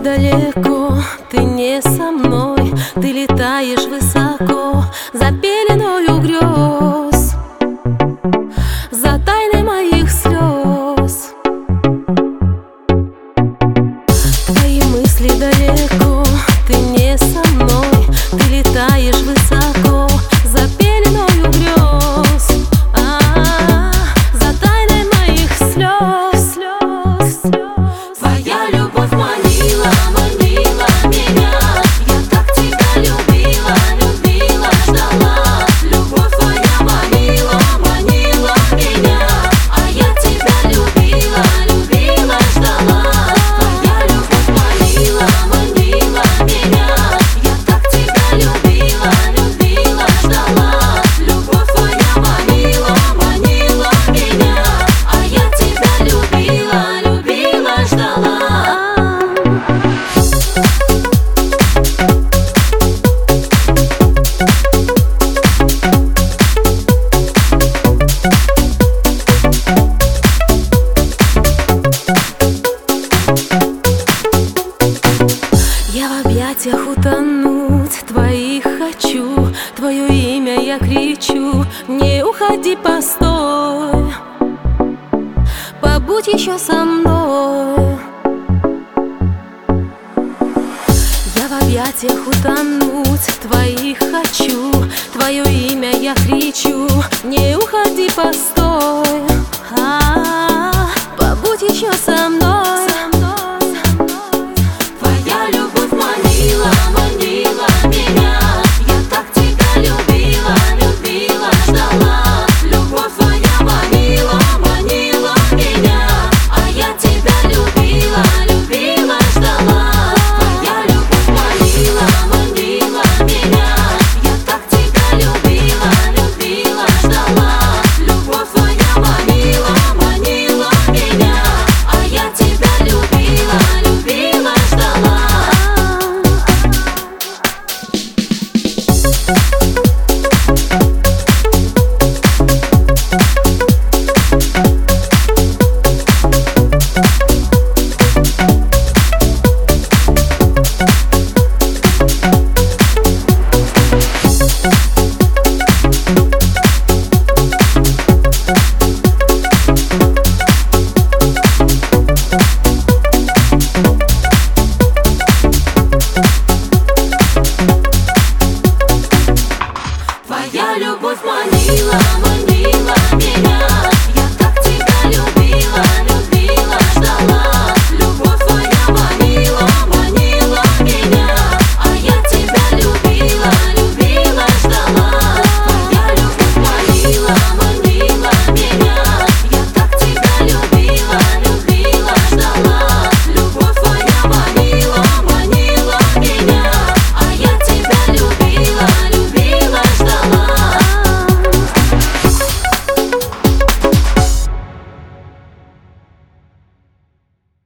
далеко, ты не со мной, ты летаешь высоко за пеленою грез, за тайной моих слез. Твои мысли далеко, ты не со мной, ты летаешь высоко за пеленою грез, за тайной моих слез. Твоя любовь манила, манила меня. Я так тебя любила, любила, ждала. Любовь твоя манила, манила меня. А я тебя любила, любила, ждала. Твоя любовь манила, манила меня. Я так тебя любила, любила, ждала. Любовь твоя манила, манила меня. А я тебя любила, любила, ждала. Я в объятиях утонуть твоих хочу, твое имя я кричу, не уходи, постой, побудь еще со мной. Я в объятиях утонуть твоих хочу, твое имя я кричу, не уходи, постой.